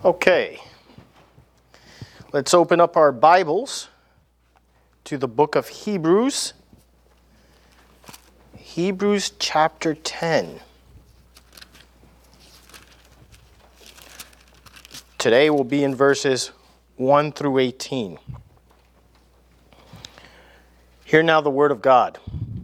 Okay, let's open up our Bibles to the book of Hebrews. Hebrews chapter 10. Today we'll be in verses 1 through 18. Hear now the word of God.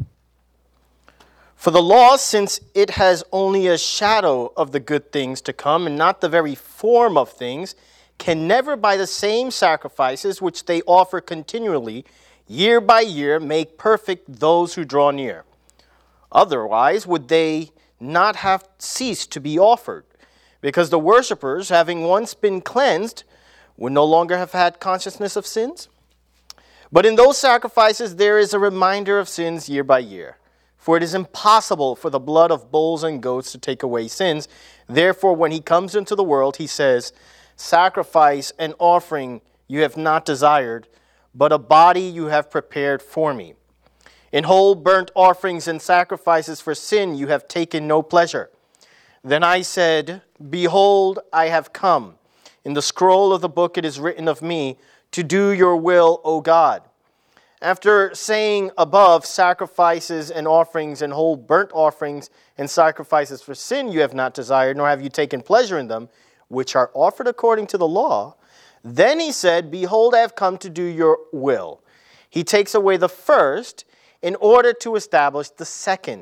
For the law, since it has only a shadow of the good things to come and not the very form of things, can never by the same sacrifices which they offer continually, year by year, make perfect those who draw near. Otherwise would they not have ceased to be offered, because the worshippers, having once been cleansed, would no longer have had consciousness of sins. But in those sacrifices there is a reminder of sins year by year. For it is impossible for the blood of bulls and goats to take away sins. Therefore, when he comes into the world, he says, sacrifice and offering you have not desired, but a body you have prepared for me. In whole burnt offerings and sacrifices for sin you have taken no pleasure. Then I said, behold, I have come. In the scroll of the book it is written of me, to do your will, O God. After saying above, sacrifices and offerings and whole burnt offerings and sacrifices for sin you have not desired, nor have you taken pleasure in them, which are offered according to the law, then he said, behold, I have come to do your will. He takes away the first in order to establish the second.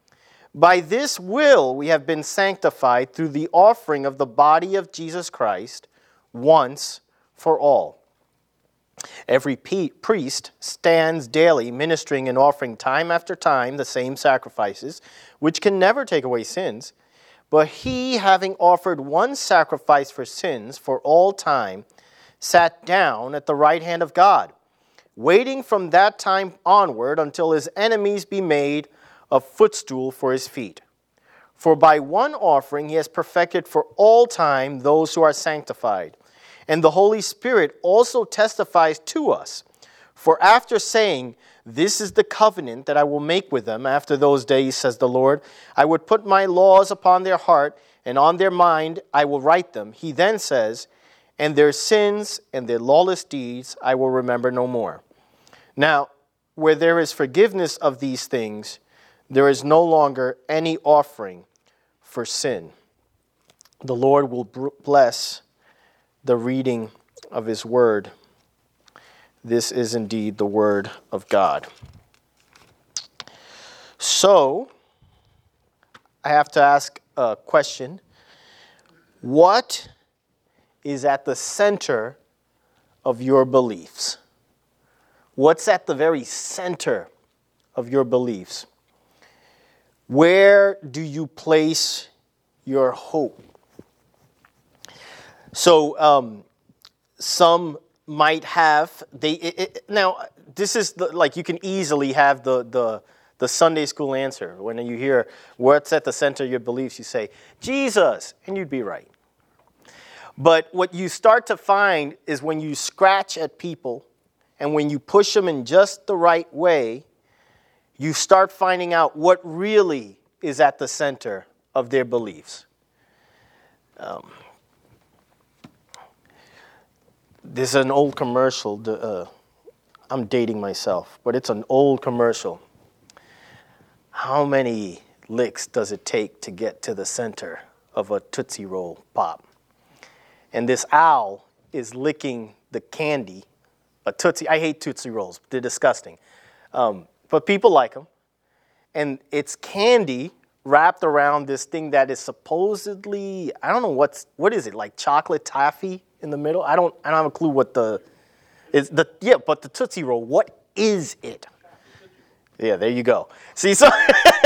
By this will we have been sanctified through the offering of the body of Jesus Christ once for all. Every priest stands daily ministering and offering time after time the same sacrifices, which can never take away sins. But he, having offered one sacrifice for sins for all time, sat down at the right hand of God, waiting from that time onward until his enemies be made a footstool for his feet. For by one offering he has perfected for all time those who are sanctified. And the Holy Spirit also testifies to us. For after saying, this is the covenant that I will make with them after those days, says the Lord, I would put my laws upon their heart, and on their mind I will write them. He then says, and their sins and their lawless deeds I will remember no more. Now, where there is forgiveness of these things, there is no longer any offering for sin. The Lord will bless the reading of his word. This is indeed the word of God. So, I have to ask a question. What is at the center of your beliefs? What's at the very center of your beliefs? Where do you place your hope? So some might have now. This is like you can easily have the Sunday school answer when you hear what's at the center of your beliefs. You say Jesus, and you'd be right. But what you start to find is when you scratch at people and when you push them in just the right way, you start finding out what really is at the center of their beliefs. This is an old commercial. I'm dating myself, but it's an old commercial. How many licks does it take to get to the center of a Tootsie Roll Pop? And this owl is licking the candy, a Tootsie. I hate Tootsie Rolls. They're disgusting. But people like them. And it's candy wrapped around this thing that is supposedly, I don't know what is it, like chocolate taffy in the middle? I don't have a clue what but the Tootsie Roll, what is it? Yeah, there you go. See, so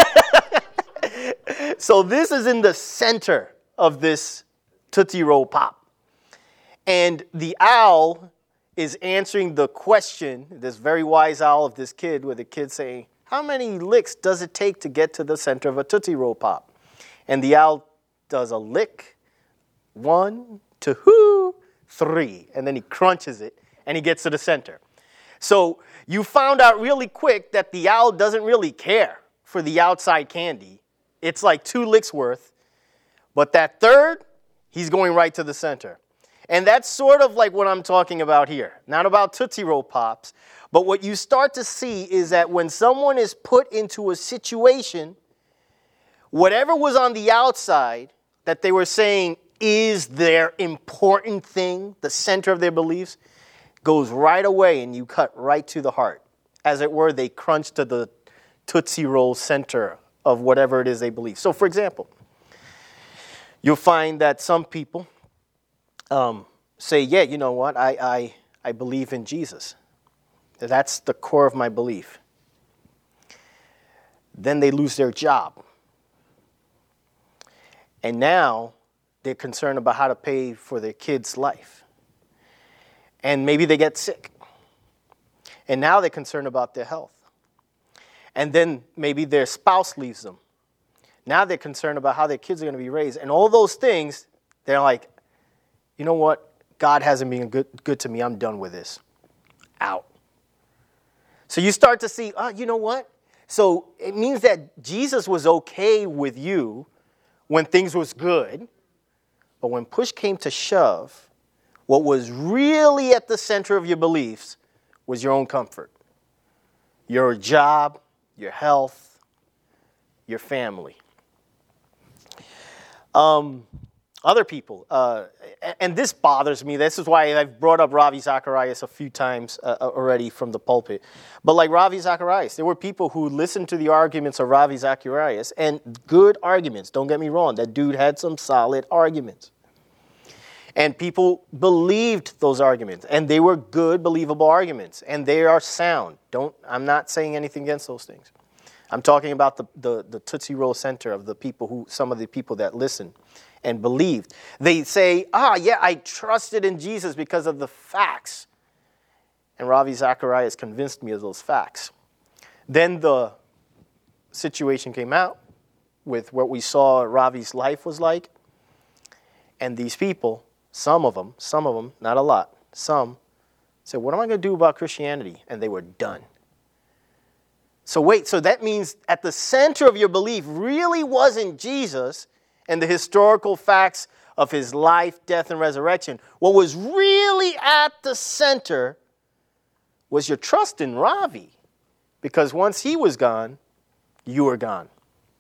so this is in the center of this Tootsie Roll Pop. And the owl is answering the question, this very wise owl of this kid, with the kid saying, how many licks does it take to get to the center of a Tootsie Roll Pop? And the owl does a lick, 1, 2, 3, and then he crunches it, and he gets to the center. So you found out really quick that the owl doesn't really care for the outside candy. It's like 2 licks worth, but that third, he's going right to the center. And that's sort of like what I'm talking about here. Not about Tootsie Roll Pops, but what you start to see is that when someone is put into a situation, whatever was on the outside that they were saying is their important thing, the center of their beliefs, goes right away and you cut right to the heart. As it were, they crunch to the Tootsie Roll center of whatever it is they believe. So, for example, you'll find that some people say, yeah, you know what, I believe in Jesus. That's the core of my belief. Then they lose their job. And now they're concerned about how to pay for their kid's life. And maybe they get sick. And now they're concerned about their health. And then maybe their spouse leaves them. Now they're concerned about how their kids are going to be raised. And all those things, they're like, you know what? God hasn't been good to me. I'm done with this. Out. So you start to see, you know what? So it means that Jesus was okay with you when things was good. But when push came to shove, what was really at the center of your beliefs was your own comfort, your job, your health, your family. Other people, and this bothers me. This is why I've brought up Ravi Zacharias a few times already from the pulpit. But like Ravi Zacharias, there were people who listened to the arguments of Ravi Zacharias, and good arguments, don't get me wrong. That dude had some solid arguments. And people believed those arguments, and they were good, believable arguments, and they are sound. I'm not saying anything against those things. I'm talking about the Tootsie Roll Center of some of the people that listened and believed. They say, yeah, I trusted in Jesus because of the facts. And Ravi Zacharias convinced me of those facts. Then the situation came out with what we saw Ravi's life was like. And these people, some of them, not a lot, some said, what am I going to do about Christianity? And they were done. So that means at the center of your belief really wasn't Jesus and the historical facts of his life, death, and resurrection. What was really at the center was your trust in Ravi. Because once he was gone, you were gone.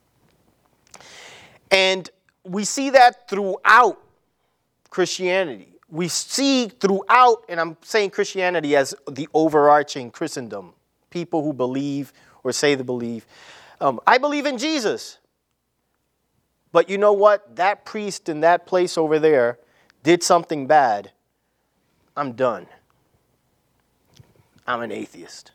And we see that throughout Christianity. We see throughout, and I'm saying Christianity as the overarching Christendom, people who believe or say they believe. I believe in Jesus. But you know what? That priest in that place over there did something bad. I'm done. I'm an atheist.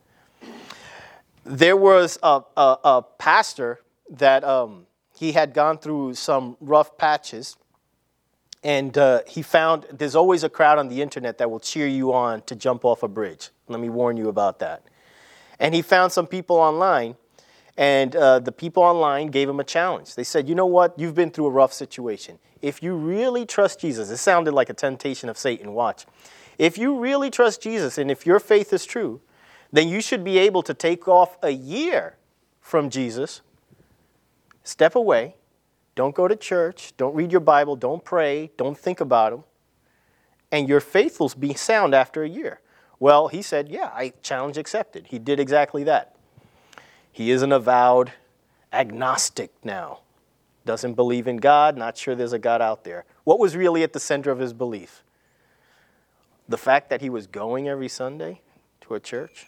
There was a pastor that he had gone through some rough patches. And he found there's always a crowd on the internet that will cheer you on to jump off a bridge. Let me warn you about that. And he found some people online, and the people online gave him a challenge. They said, you know what? You've been through a rough situation. If you really trust Jesus, it sounded like a temptation of Satan. Watch. If you really trust Jesus, and if your faith is true, then you should be able to take off a year from Jesus, step away, don't go to church, don't read your Bible, don't pray, don't think about him, and your faith will be sound after a year. Well, he said, yeah, challenge accepted. He did exactly that. He is an avowed agnostic now. Doesn't believe in God, not sure there's a God out there. What was really at the center of his belief? The fact that he was going every Sunday to a church?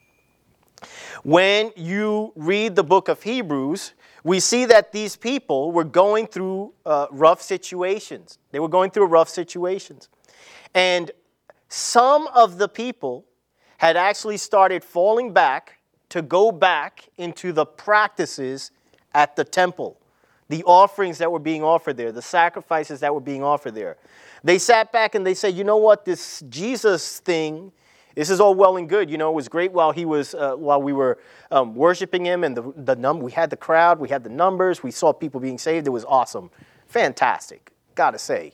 When you read the book of Hebrews, we see that these people were going through rough situations. They were going through rough situations. And some of the people had actually started falling back to go back into the practices at the temple, the offerings that were being offered there, the sacrifices that were being offered there. They sat back and they said, you know what, this Jesus thing, this is all well and good. You know, it was great while we were worshiping him, and we had the crowd, we had the numbers, we saw people being saved. It was awesome, fantastic, gotta say.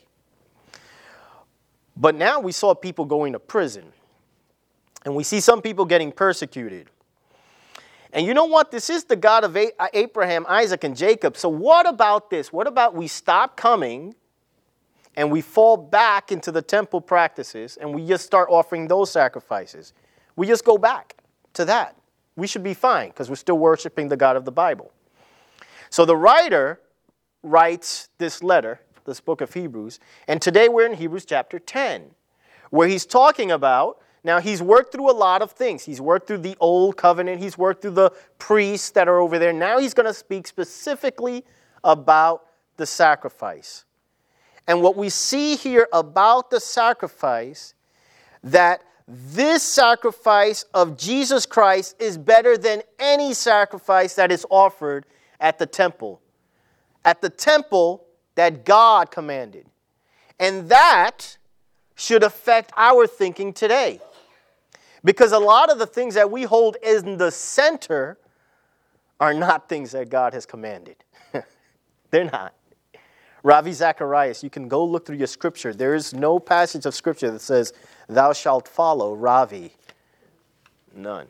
But now we saw people going to prison, and we see some people getting persecuted. And you know what? This is the God of Abraham, Isaac, and Jacob. So what about this? What about we stop coming and we fall back into the temple practices and we just start offering those sacrifices, we just go back to that. We should be fine because we're still worshiping the God of the Bible. So the writer writes this letter, this book of Hebrews, and today we're in Hebrews chapter 10, where he's talking about, now he's worked through a lot of things. He's worked through the old covenant. He's worked through the priests that are over there. Now he's going to speak specifically about the sacrifice. And what we see here about the sacrifice, that this sacrifice of Jesus Christ is better than any sacrifice that is offered at the temple. At the temple that God commanded. And that should affect our thinking today. Because a lot of the things that we hold in the center are not things that God has commanded. They're not. Ravi Zacharias, you can go look through your scripture. There is no passage of scripture that says, thou shalt follow Ravi. None.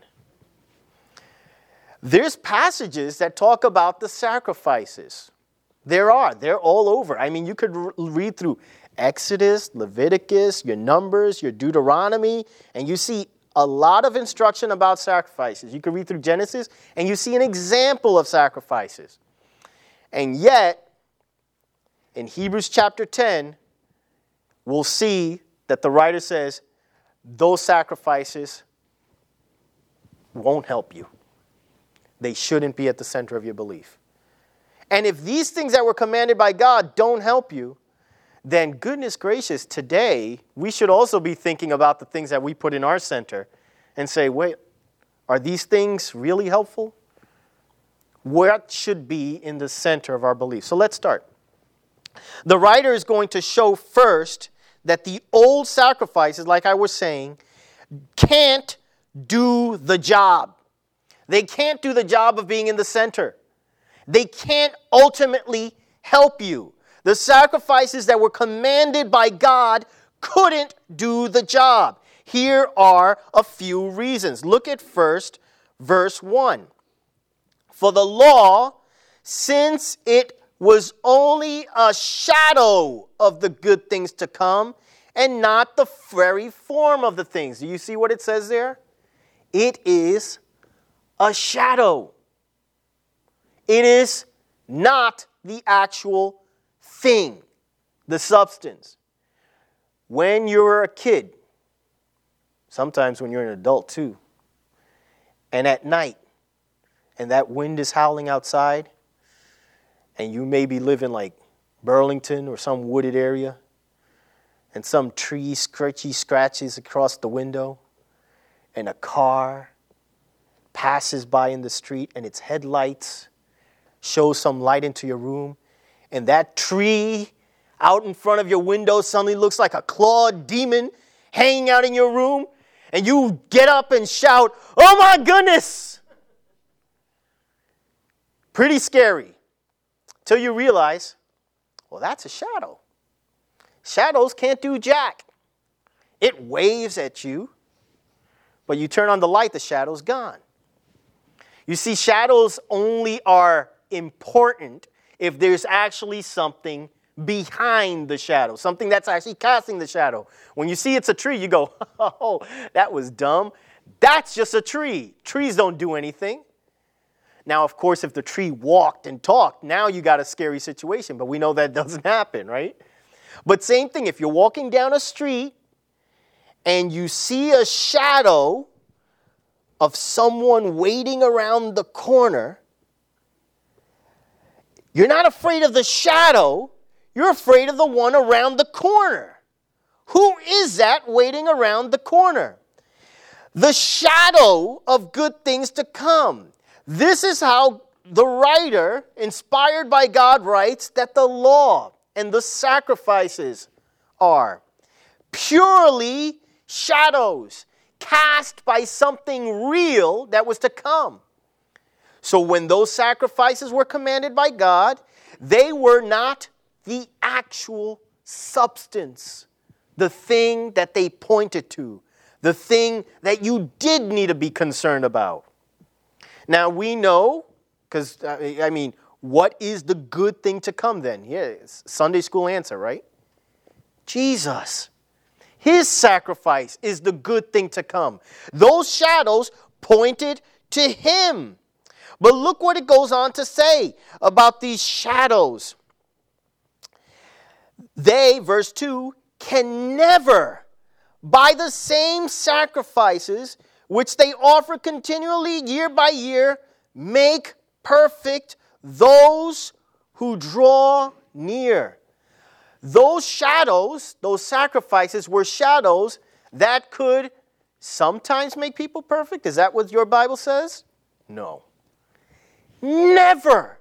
There's passages that talk about the sacrifices. There are. They're all over. I mean, you could read through Exodus, Leviticus, your Numbers, your Deuteronomy, and you see a lot of instruction about sacrifices. You could read through Genesis, and you see an example of sacrifices. And yet, in Hebrews chapter 10, we'll see that the writer says, those sacrifices won't help you. They shouldn't be at the center of your belief. And if these things that were commanded by God don't help you, then goodness gracious, today we should also be thinking about the things that we put in our center and say, wait, are these things really helpful? What should be in the center of our belief? So let's start. The writer is going to show first that the old sacrifices, like I was saying, can't do the job. They can't do the job of being in the center. They can't ultimately help you. The sacrifices that were commanded by God couldn't do the job. Here are a few reasons. Look at first verse 1. For the law, since it was only a shadow of the good things to come and not the very form of the things. Do you see what it says there? It is a shadow. It is not the actual thing, the substance. When you're a kid, sometimes when you're an adult too, and at night, and that wind is howling outside, and you maybe live in like Burlington or some wooded area, and some tree scratches across the window, and a car passes by in the street, and its headlights show some light into your room, and that tree out in front of your window suddenly looks like a clawed demon hanging out in your room, and you get up and shout, "Oh my goodness!" Pretty scary. Till you realize, well, that's a shadow. Shadows can't do jack. It waves at you, but you turn on the light, the shadow's gone. You see, shadows only are important if there's actually something behind the shadow, something that's actually casting the shadow. When you see it's a tree, you go, oh, that was dumb. That's just a tree. Trees don't do anything. Now, of course, if the tree walked and talked, now you got a scary situation, but we know that doesn't happen, right? But same thing, if you're walking down a street and you see a shadow of someone waiting around the corner, you're not afraid of the shadow, you're afraid of the one around the corner. Who is that waiting around the corner? The shadow of good things to come. This is how the writer, inspired by God, writes that the law and the sacrifices are purely shadows cast by something real that was to come. So when those sacrifices were commanded by God, they were not the actual substance, the thing that they pointed to, the thing that you did need to be concerned about. Now we know, because, what is the good thing to come then? Yeah, it's Sunday school answer, right? Jesus. His sacrifice is the good thing to come. Those shadows pointed to him. But look what it goes on to say about these shadows. They, verse 2, can never, by the same sacrifices which they offer continually year by year, make perfect those who draw near. Those shadows, those sacrifices were shadows that could sometimes make people perfect. Is that what your Bible says? No. Never,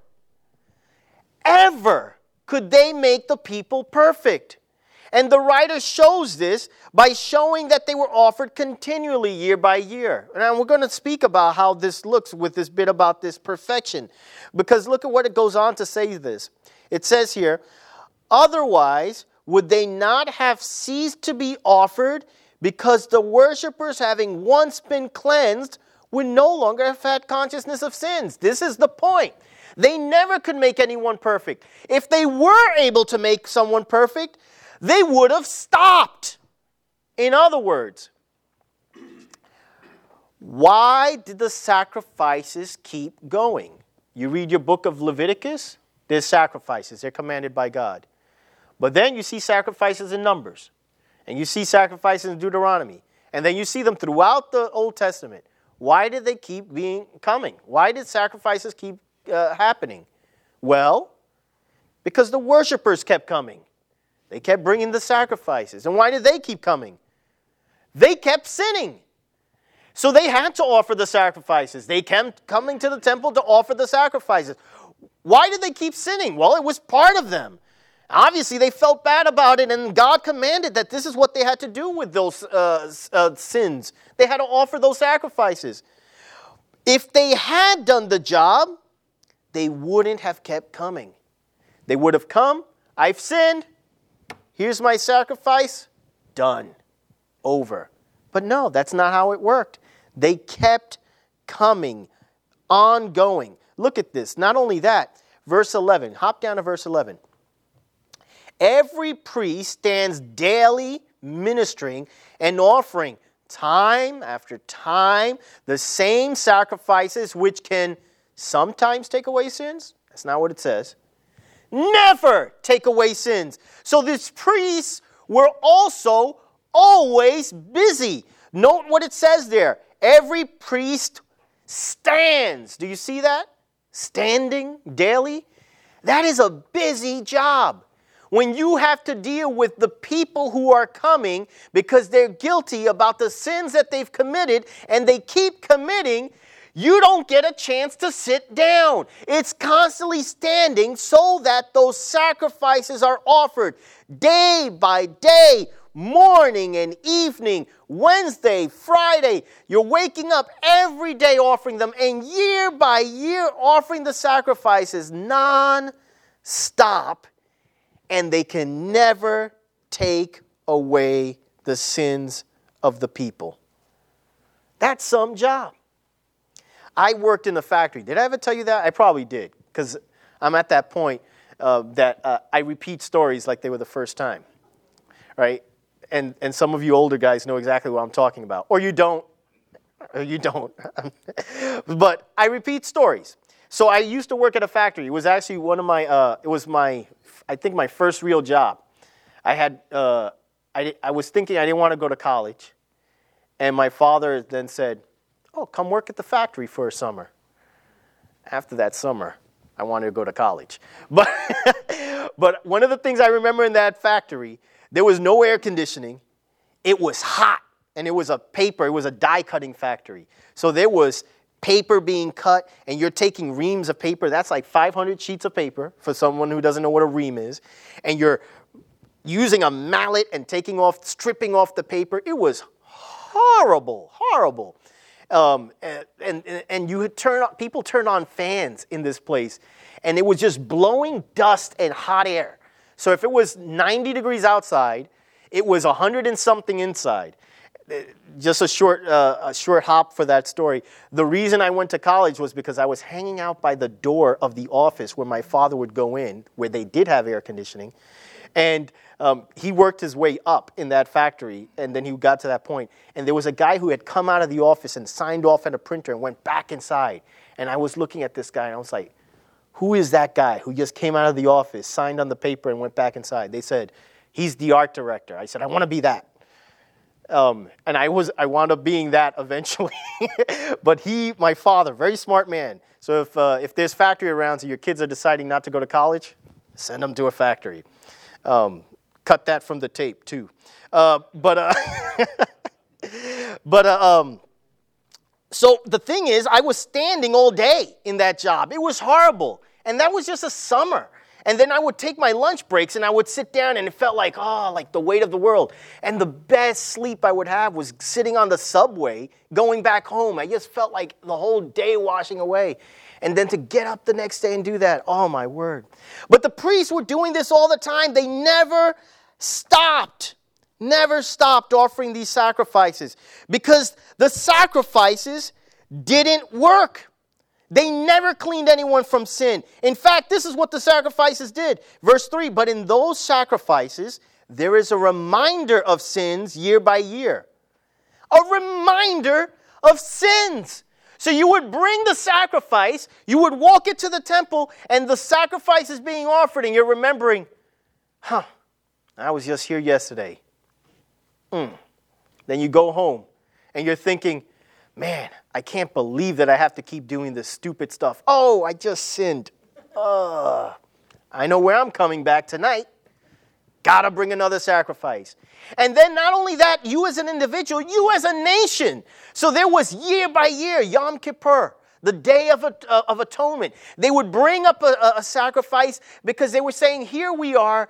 ever could they make the people perfect. And the writer shows this by showing that they were offered continually year by year. And we're going to speak about how this looks with this bit about this perfection. Because look at what it goes on to say this. It says here, otherwise would they not have ceased to be offered, because the worshipers, having once been cleansed, would no longer have had consciousness of sins. This is the point. They never could make anyone perfect. If they were able to make someone perfect, they would have stopped. In other words, why did the sacrifices keep going? You read your book of Leviticus, there's sacrifices. They're commanded by God. But then you see sacrifices in Numbers. And you see sacrifices in Deuteronomy. And then you see them throughout the Old Testament. Why did they keep coming? Why did sacrifices keep happening? Well, because the worshipers kept coming. They kept bringing the sacrifices. And why did they keep coming? They kept sinning. So they had to offer the sacrifices. They kept coming to the temple to offer the sacrifices. Why did they keep sinning? Well, it was part of them. Obviously, they felt bad about it, and God commanded that this is what they had to do with those sins. They had to offer those sacrifices. If they had done the job, they wouldn't have kept coming. They would have come, I've sinned, here's my sacrifice, done, over. But no, that's not how it worked. They kept coming, ongoing. Look at this. Not only that, verse 11, hop down to verse 11. Every priest stands daily ministering and offering time after time the same sacrifices which can sometimes take away sins. That's not what it says. Never take away sins. So these priests were also always busy. Note what it says there. Every priest stands. Do you see that? Standing daily. That is a busy job. When you have to deal with the people who are coming because they're guilty about the sins that they've committed and they keep committing, you don't get a chance to sit down. It's constantly standing so that those sacrifices are offered day by day, morning and evening, Wednesday, Friday. You're waking up every day offering them, and year by year offering the sacrifices non-stop. And they can never take away the sins of the people. That's some job. I worked in a factory. Did I ever tell you that? I probably did, because I'm at that point that I repeat stories like they were the first time, right? And some of you older guys know exactly what I'm talking about. Or you don't. Or you don't. But I repeat stories. So I used to work at a factory. It was actually one of my, I think my first real job. I was thinking I didn't want to go to college. And my father then said, oh, come work at the factory for a summer. After that summer, I wanted to go to college. But one of the things I remember in that factory, there was no air conditioning. It was hot. And it was a die cutting factory. So there was paper being cut, and you're taking reams of paper. That's like 500 sheets of paper for someone who doesn't know what a ream is. And you're using a mallet and stripping off the paper. It was horrible, horrible. And people turned on fans in this place, and it was just blowing dust and hot air. So if it was 90 degrees outside, it was 100 and something inside. Just a short hop for that story. The reason I went to college was because I was hanging out by the door of the office where my father would go in, where they did have air conditioning. And he worked his way up in that factory, and then he got to that point. And there was a guy who had come out of the office and signed off at a printer and went back inside. And I was looking at this guy, and I was like, who is that guy who just came out of the office, signed on the paper, and went back inside? They said, he's the art director. I said, I want to be that. And I wound up being that eventually. But my father, very smart man. So if there's factory around, so your kids are deciding not to go to college, send them to a factory. Cut that from the tape too. So the thing is, I was standing all day in that job. It was horrible. And that was just a summer. And then I would take my lunch breaks and I would sit down and it felt like the weight of the world. And the best sleep I would have was sitting on the subway, going back home. I just felt like the whole day washing away. And then to get up the next day and do that, oh my word. But the priests were doing this all the time. They never stopped offering these sacrifices because the sacrifices didn't work. They never cleaned anyone from sin. In fact, this is what the sacrifices did. Verse 3, but in those sacrifices, there is a reminder of sins year by year. A reminder of sins. So you would bring the sacrifice, you would walk it to the temple, and the sacrifice is being offered, and you're remembering, I was just here yesterday. Then you go home, and you're thinking, man, I can't believe that I have to keep doing this stupid stuff. Oh, I just sinned. I know where I'm coming back tonight. Gotta bring another sacrifice. And then not only that, you as an individual, you as a nation. So there was year by year, Yom Kippur, the Day of Atonement. They would bring up a sacrifice because they were saying, here we are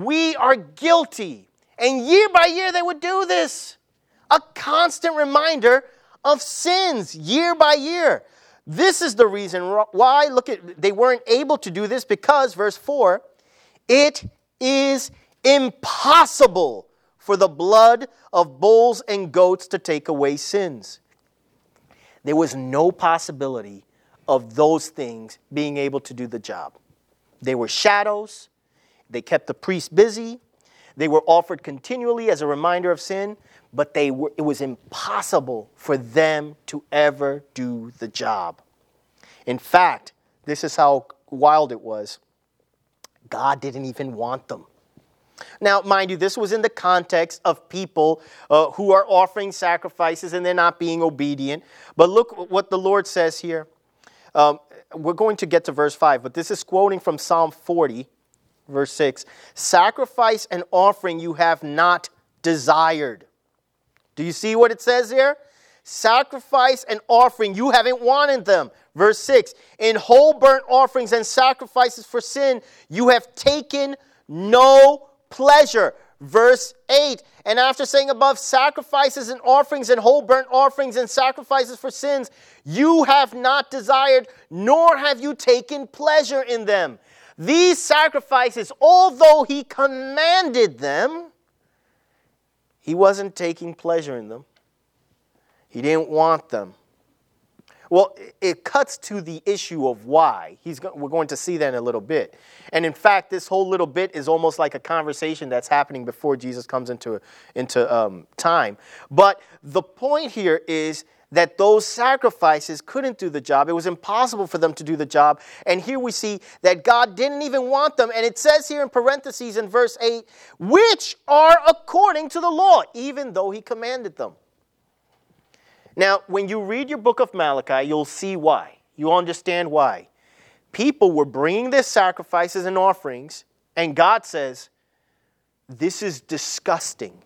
guilty. And year by year they would do this. A constant reminder of sins, year by year. This is the reason why, they weren't able to do this because, verse 4, it is impossible for the blood of bulls and goats to take away sins. There was no possibility of those things being able to do the job. They were shadows. They kept the priest busy. They were offered continually as a reminder of sin, but it was impossible for them to ever do the job. In fact, this is how wild it was. God didn't even want them. Now, mind you, this was in the context of people who are offering sacrifices and they're not being obedient. But look what the Lord says here. We're going to get to verse 5, but this is quoting from Psalm 40, verse 6. Sacrifice and offering you have not desired. Do you see what it says here? Sacrifice and offering, you haven't wanted them. Verse 6, in whole burnt offerings and sacrifices for sin, you have taken no pleasure. Verse 8, and after saying above, sacrifices and offerings and whole burnt offerings and sacrifices for sins, you have not desired, nor have you taken pleasure in them. These sacrifices, although he commanded them, he wasn't taking pleasure in them. He didn't want them. Well, it cuts to the issue of why. We're going to see that in a little bit. And in fact, this whole little bit is almost like a conversation that's happening before Jesus comes into time. But the point here is that those sacrifices couldn't do the job. It was impossible for them to do the job. And here we see that God didn't even want them. And it says here in parentheses in verse 8, which are according to the law, even though he commanded them. Now, when you read your book of Malachi, you'll see why. You'll understand why. People were bringing their sacrifices and offerings, and God says, this is disgusting.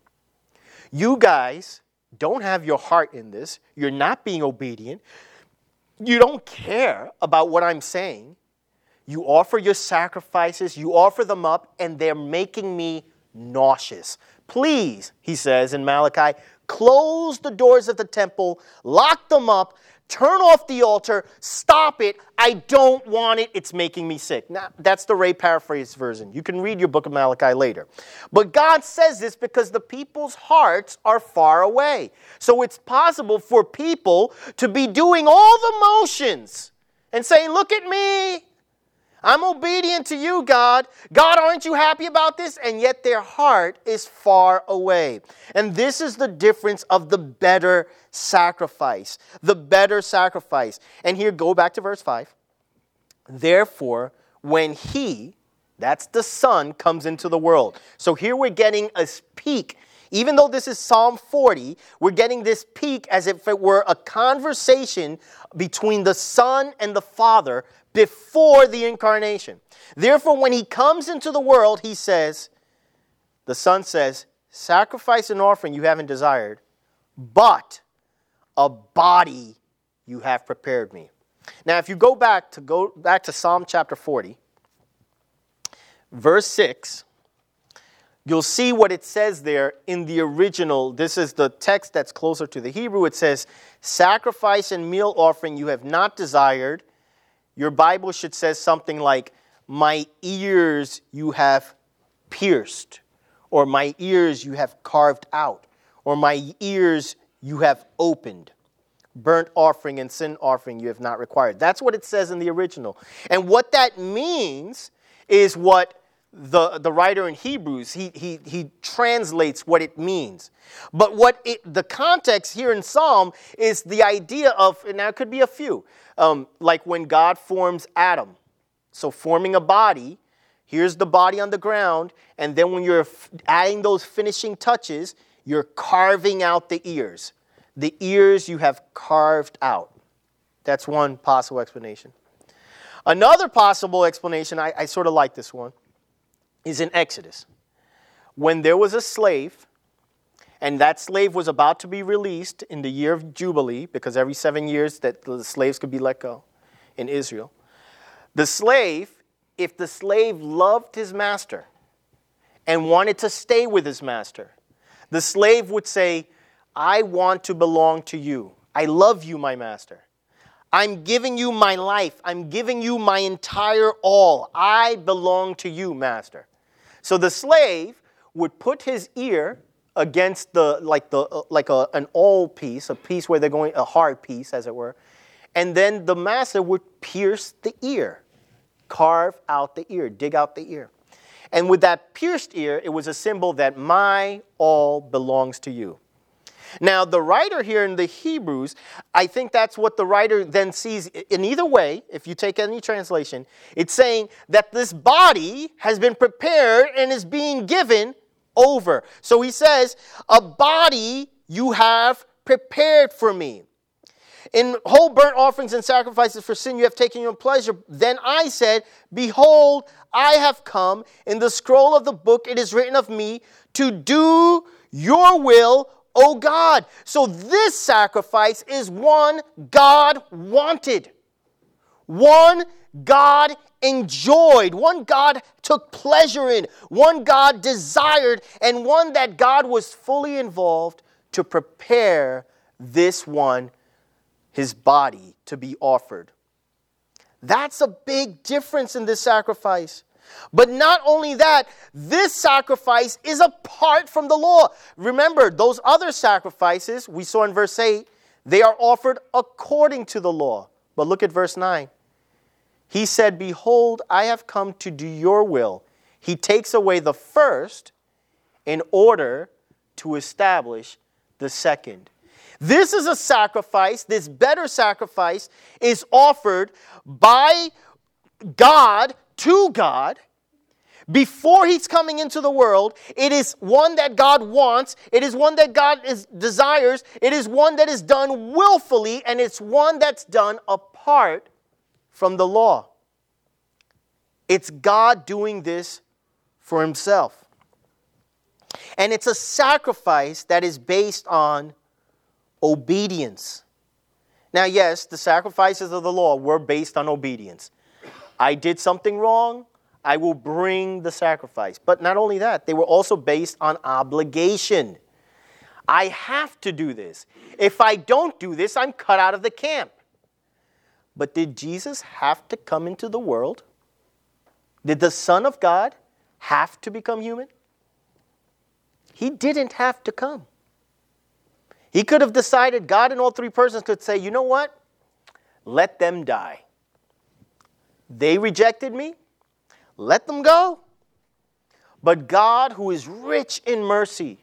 You guys don't have your heart in this. You're not being obedient. You don't care about what I'm saying. You offer your sacrifices, you offer them up, and they're making me nauseous. Please, he says in Malachi, close the doors of the temple, lock them up, turn off the altar, stop it. I don't want it. It's making me sick. Now, that's the Ray paraphrase version. You can read your book of Malachi later. But God says this because the people's hearts are far away. So it's possible for people to be doing all the motions and saying, look at me. I'm obedient to you, God. God, aren't you happy about this? And yet their heart is far away. And this is the difference of the better sacrifice. The better sacrifice. And here, go back to verse 5. Therefore, when he, that's the Son, comes into the world. So here we're getting a peek. Even though this is Psalm 40, we're getting this peek as if it were a conversation between the Son and the Father before the incarnation. Therefore, when he comes into the world, he says, the Son says, sacrifice and offering you haven't desired, but a body you have prepared me. Now, if you go back to Psalm chapter 40, verse 6, you'll see what it says there in the original. This is the text that's closer to the Hebrew. It says, sacrifice and meal offering you have not desired. Your Bible should say something like, my ears you have pierced, or my ears you have carved out, or my ears you have opened. Burnt offering and sin offering you have not required. That's what it says in the original. And what that means is what the writer in Hebrews, he translates what it means. But the context here in Psalm is the idea of, and now it could be a few, like when God forms Adam. So forming a body, here's the body on the ground, and then when you're adding those finishing touches, you're carving out the ears. The ears you have carved out. That's one possible explanation. Another possible explanation, I sort of like this one, is in Exodus. When there was a slave, and that slave was about to be released in the year of Jubilee, because every 7 years that the slaves could be let go in Israel. The slave, if the slave loved his master and wanted to stay with his master, the slave would say, I want to belong to you. I love you, my master. I'm giving you my life. I'm giving you my entire all. I belong to you, master. So the slave would put his ear against an awl piece, a piece where they're going, a hard piece, as it were, and then the master would pierce the ear, carve out the ear, dig out the ear. And with that pierced ear, it was a symbol that my all belongs to you. Now, the writer here in the Hebrews, I think that's what the writer then sees. In either way, if you take any translation, it's saying that this body has been prepared and is being given over. So he says, a body you have prepared for me. In whole burnt offerings and sacrifices for sin you have taken your pleasure. Then I said, behold, I have come. In the scroll of the book it is written of me to do your will, O God. So this sacrifice is one God wanted. One God enjoyed. One God took pleasure in. One God desired. And one that God was fully involved to prepare this one, his body, to be offered. That's a big difference in this sacrifice. But not only that, this sacrifice is apart from the law. Remember, those other sacrifices we saw in verse 8, they are offered according to the law. But look at verse 9. He said, behold, I have come to do your will. He takes away the first in order to establish the second. This is a sacrifice, this better sacrifice is offered by God to God before he's coming into the world. It is one that God wants. It is one that God desires. It is one that is done willfully, and it's one that's done apart from the law. It's God doing this for himself. And it's a sacrifice that is based on obedience. Now, yes, the sacrifices of the law were based on obedience. I did something wrong, I will bring the sacrifice. But not only that, they were also based on obligation. I have to do this. If I don't do this, I'm cut out of the camp. But did Jesus have to come into the world? Did the Son of God have to become human? He didn't have to come. He could have decided, God in all three persons could say, you know what? Let them die. They rejected me. Let them go. But God, who is rich in mercy,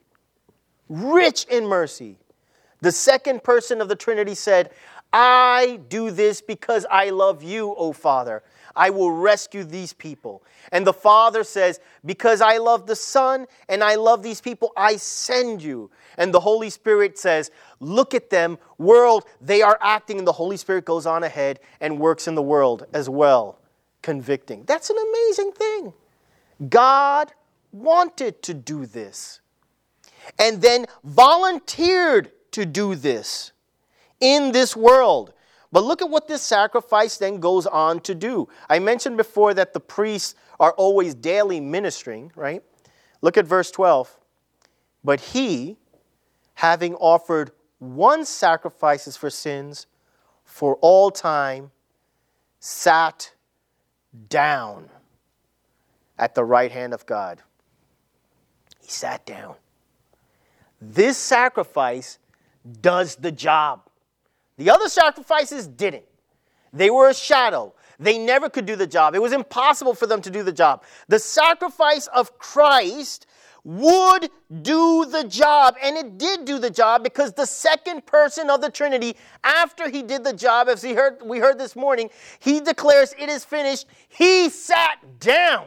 the second person of the Trinity said, I do this because I love you, O Father. I will rescue these people. And the Father says, because I love the Son and I love these people, I send you. And the Holy Spirit says, look at them, world, they are acting. And the Holy Spirit goes on ahead and works in the world as well, convicting. That's an amazing thing. God wanted to do this and then volunteered to do this in this world. But look at what this sacrifice then goes on to do. I mentioned before that the priests are always daily ministering, right? Look at verse 12. But he, having offered one sacrifice for sins for all time, sat down at the right hand of God. He sat down. This sacrifice does the job. The other sacrifices didn't. They were a shadow. They never could do the job. It was impossible for them to do the job. The sacrifice of Christ would do the job, and it did do the job because the second person of the Trinity, after he did the job, as we heard this morning, he declares it is finished. He sat down.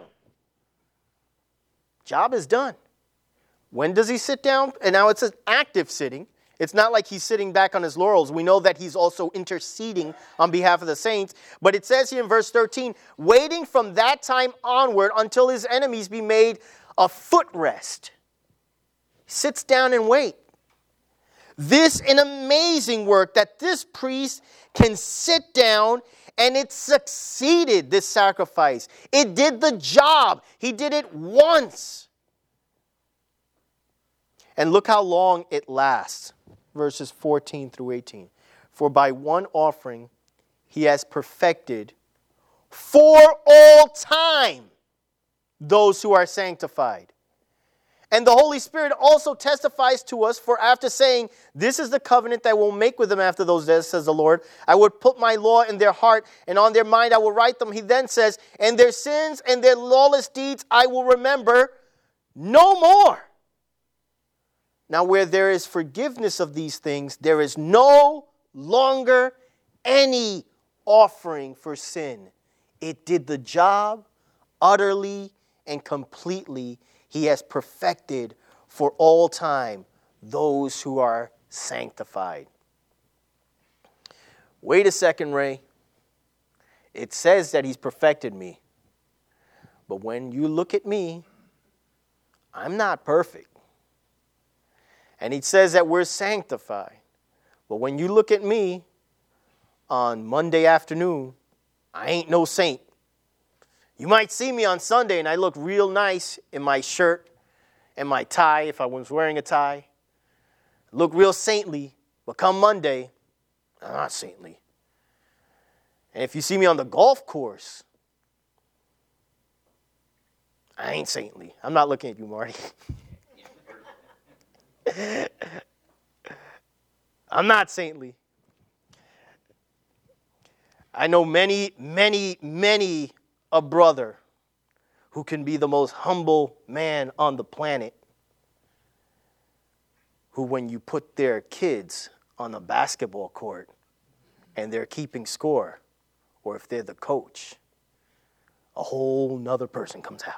Job is done. When does he sit down? And now it's an active sitting. It's not like he's sitting back on his laurels. We know that he's also interceding on behalf of the saints. But it says here in verse 13, waiting from that time onward until his enemies be made a footrest. He sits down and wait. This an amazing work that this priest can sit down, and it succeeded, this sacrifice. It did the job. He did it once. And look how long it lasts. Verses 14 through 18. For by one offering he has perfected for all time those who are sanctified. And the Holy Spirit also testifies to us, for after saying, this is the covenant that I will make with them after those days, says the Lord. I would put my law in their heart, and on their mind I will write them. He then says, and their sins and their lawless deeds I will remember no more. Now, where there is forgiveness of these things, there is no longer any offering for sin. It did the job utterly and completely. He has perfected for all time those who are sanctified. Wait a second, Ray. It says that he's perfected me. But when you look at me, I'm not perfect. And he says that we're sanctified. But when you look at me on Monday afternoon, I ain't no saint. You might see me on Sunday and I look real nice in my shirt and my tie, if I was wearing a tie. Look real saintly, but come Monday, I'm not saintly. And if you see me on the golf course, I ain't saintly. I'm not looking at you, Marty. I'm not saintly. I know many a brother who can be the most humble man on the planet, who when you put their kids on a basketball court and they're keeping score, or if they're the coach, a whole nother person comes out.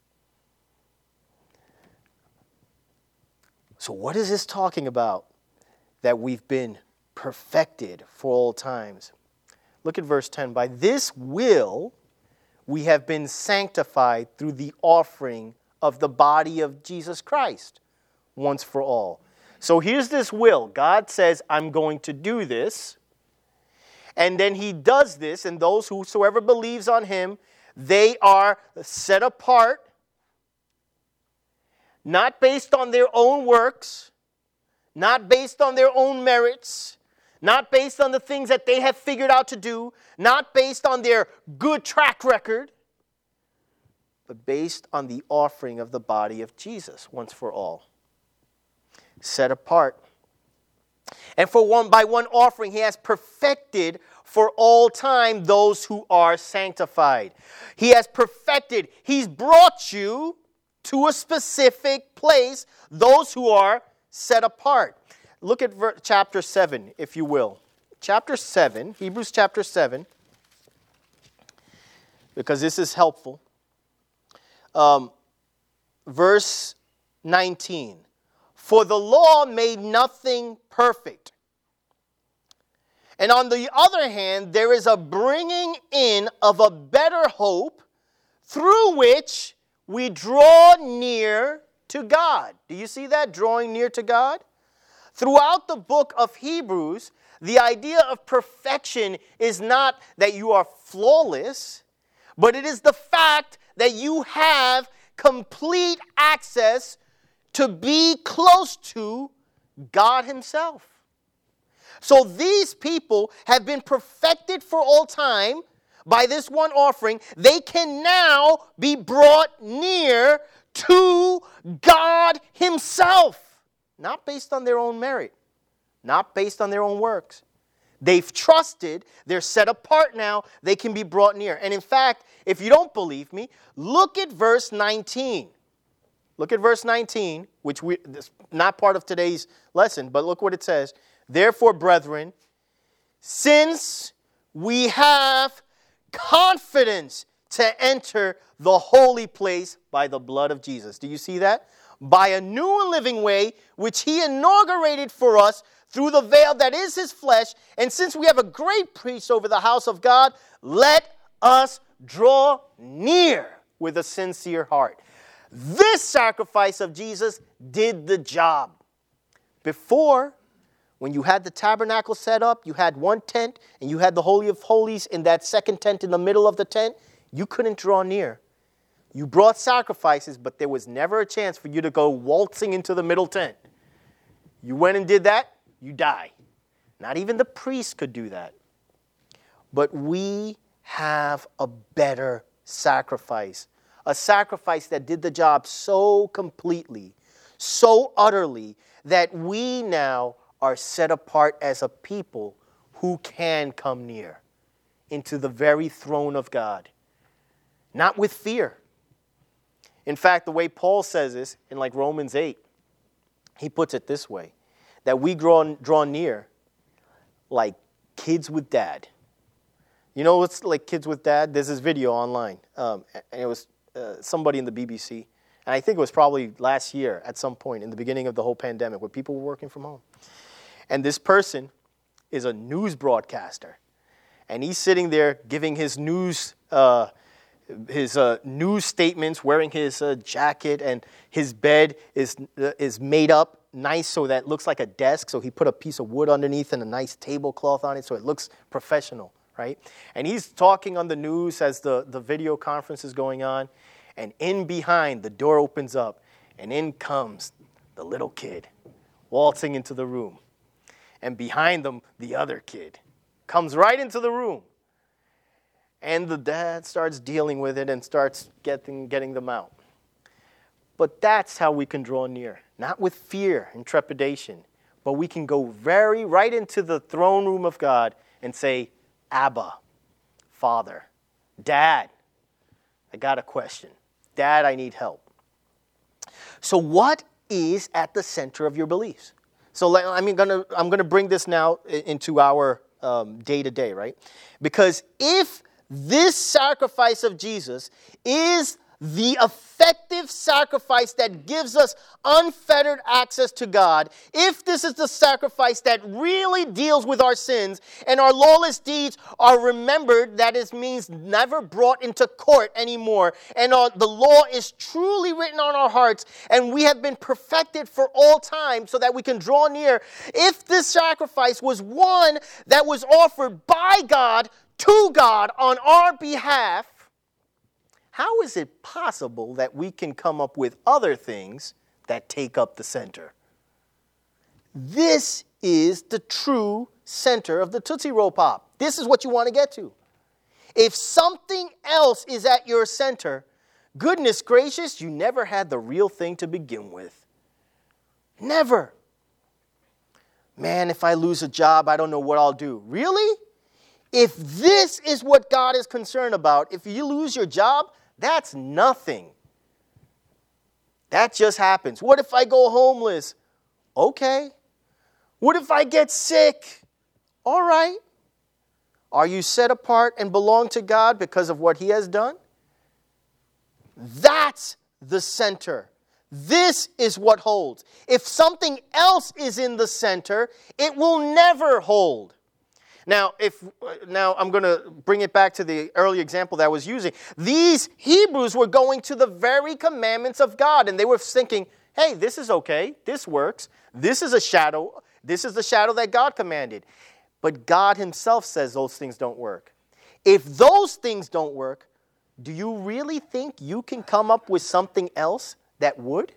So what is this talking about? That we've been perfected for all times. Look at verse 10. By this will we have been sanctified through the offering of the body of Jesus Christ once for all. So here's this will. God says, I'm going to do this. And then he does this, and those whosoever believes on him, they are set apart, not based on their own works, not based on their own merits, not based on the things that they have figured out to do, not based on their good track record, but based on the offering of the body of Jesus once for all. Set apart. And by one offering, he has perfected for all time those who are sanctified. He has perfected. He's brought you to a specific place, those who are set apart. Look at chapter 7, if you will. Chapter 7, Hebrews chapter 7, because this is helpful. Verse 19. For the law made nothing perfect. And on the other hand, there is a bringing in of a better hope through which we draw near to God. Do you see that? Drawing near to God? Throughout the book of Hebrews, the idea of perfection is not that you are flawless, but it is the fact that you have complete access to be close to God Himself. So these people have been perfected for all time by this one offering. They can now be brought near to God Himself. Not based on their own merit. Not based on their own works. They've trusted. They're set apart now. They can be brought near. And in fact, if you don't believe me, look at verse 19. Look at verse 19, which is not part of today's lesson, but look what it says. Therefore, brethren, since we have confidence to enter the holy place by the blood of Jesus. Do you see that? By a new and living way, which He inaugurated for us through the veil that is His flesh. And since we have a great priest over the house of God, let us draw near with a sincere heart. This sacrifice of Jesus did the job. Before, when you had the tabernacle set up, you had one tent, and you had the Holy of Holies in that second tent in the middle of the tent, you couldn't draw near. You brought sacrifices, but there was never a chance for you to go waltzing into the middle tent. You went and did that, you die. Not even the priest could do that. But we have a better sacrifice. A sacrifice that did the job so completely, so utterly, that we now are set apart as a people who can come near into the very throne of God. Not with fear. In fact, the way Paul says this in like Romans 8, he puts it this way, that we draw near like kids with dad. You know what's like kids with dad? There's this video online, and it was somebody in the BBC, and I think it was probably last year at some point in the beginning of the whole pandemic where people were working from home. And this person is a news broadcaster, and he's sitting there giving his news statements, wearing his jacket, and his bed is made up nice so that it looks like a desk. So he put a piece of wood underneath and a nice tablecloth on it so it looks professional, right? And he's talking on the news as the video conference is going on. And in behind, the door opens up, and in comes the little kid waltzing into the room. And behind them, the other kid comes right into the room. And the dad starts dealing with it and starts getting them out. But that's how we can draw near. Not with fear and trepidation, but we can go right into the throne room of God and say, Abba, Father, Dad, I got a question. Dad, I need help. So what is at the center of your beliefs? So I'm going to bring this now into our day-to-day, right? Because if this sacrifice of Jesus is the effective sacrifice that gives us unfettered access to God, if this is the sacrifice that really deals with our sins and our lawless deeds are remembered, that is means never brought into court anymore, and the law is truly written on our hearts, and we have been perfected for all time so that we can draw near, if this sacrifice was one that was offered by God to God on our behalf, how is it possible that we can come up with other things that take up the center? This is the true center of the Tootsie Roll Pop. This is what you want to get to. If something else is at your center, goodness gracious, you never had the real thing to begin with. Never. Man, if I lose a job, I don't know what I'll do. Really? If this is what God is concerned about, if you lose your job, that's nothing. That just happens. What if I go homeless? Okay. What if I get sick? All right. Are you set apart and belong to God because of what He has done? That's the center. This is what holds. If something else is in the center, it will never hold. Now I'm going to bring it back to the early example that I was using. These Hebrews were going to the very commandments of God, and they were thinking, hey, this is okay. This works. This is a shadow. This is the shadow that God commanded. But God Himself says those things don't work. If those things don't work, do you really think you can come up with something else that would?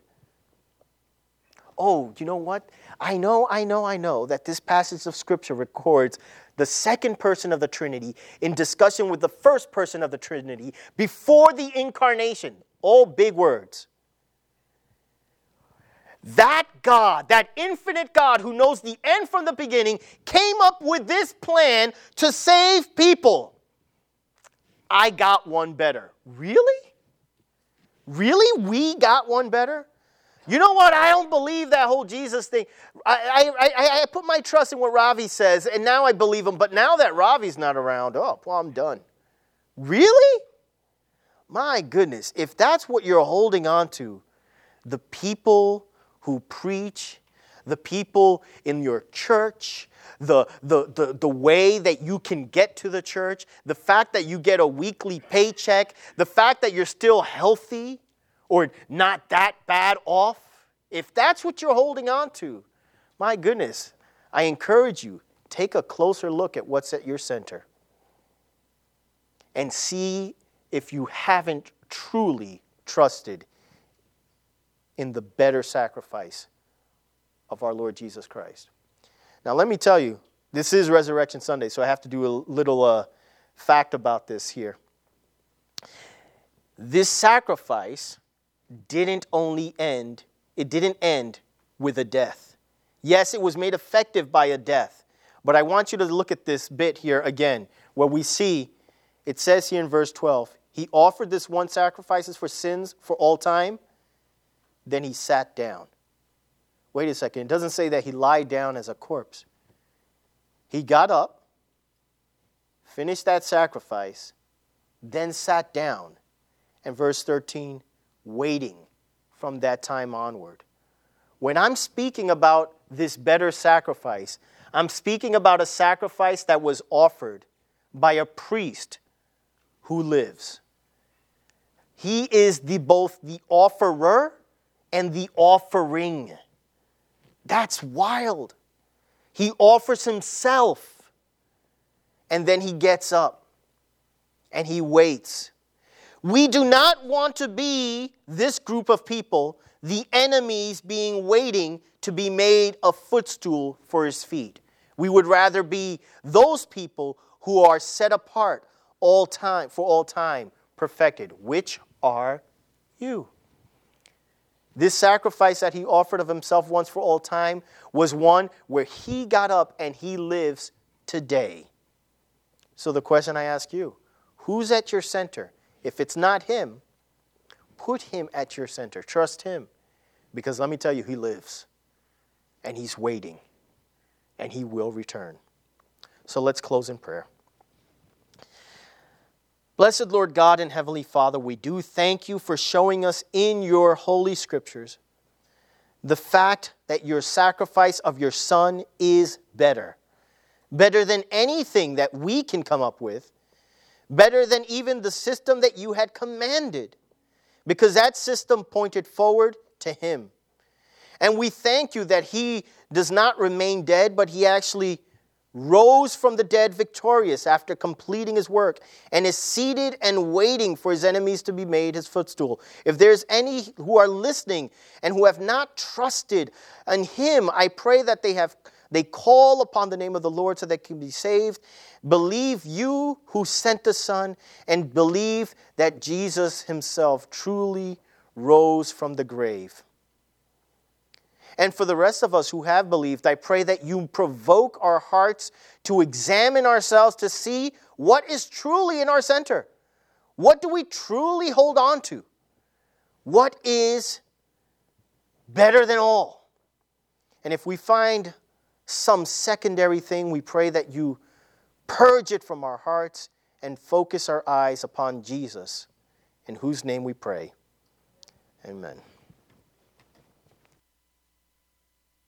Oh, you know what? I know that this passage of Scripture records the second person of the Trinity in discussion with the first person of the Trinity before the incarnation. All big words. That God, that infinite God who knows the end from the beginning, came up with this plan to save people. I got one better. Really? Really? We got one better? You know what? I don't believe that whole Jesus thing. I put my trust in what Ravi says, and now I believe him. But now that Ravi's not around, I'm done. Really? My goodness. If that's what you're holding on to, the people who preach, the people in your church, the way that you can get to the church, the fact that you get a weekly paycheck, the fact that you're still healthy or not that bad off, if that's what you're holding on to, my goodness, I encourage you, take a closer look at what's at your center and see if you haven't truly trusted in the better sacrifice of our Lord Jesus Christ. Now, let me tell you, this is Resurrection Sunday, so I have to do a little fact about this here. This sacrifice didn't end with a death. Yes, it was made effective by a death, but I want you to look at this bit here again, where we see, it says here in verse 12, He offered this one sacrifices for sins for all time, then He sat down. Wait a second, it doesn't say that He lied down as a corpse. He got up, finished that sacrifice, then sat down. And verse 13, waiting from that time onward. When I'm speaking about this better sacrifice, I'm speaking about a sacrifice that was offered by a priest who lives. He is both the offerer and the offering. That's wild. He offers Himself, and then He gets up, and He waits. We do not want to be this group of people, the enemies waiting to be made a footstool for His feet. We would rather be those people who are set apart for all time, perfected, which are you. This sacrifice that He offered of Himself once for all time was one where He got up and He lives today. So the question I ask you, who's at your center? If it's not Him, put Him at your center. Trust Him. Because let me tell you, He lives. And He's waiting. And He will return. So let's close in prayer. Blessed Lord God and Heavenly Father, we do thank You for showing us in Your Holy Scriptures the fact that Your sacrifice of Your Son is better. Better than anything that we can come up with. Better than even the system that You had commanded. Because that system pointed forward to Him. And we thank You that He does not remain dead, but He actually rose from the dead victorious after completing His work and is seated and waiting for His enemies to be made His footstool. If there's any who are listening and who have not trusted in Him, I pray that they call upon the name of the Lord so they can be saved. Believe You who sent the Son, and believe that Jesus Himself truly rose from the grave. And for the rest of us who have believed, I pray that you provoke our hearts to examine ourselves to see what is truly in our center. What do we truly hold on to? What is better than all? And if we find some secondary thing, we pray that you purge it from our hearts and focus our eyes upon Jesus, in whose name we pray. Amen.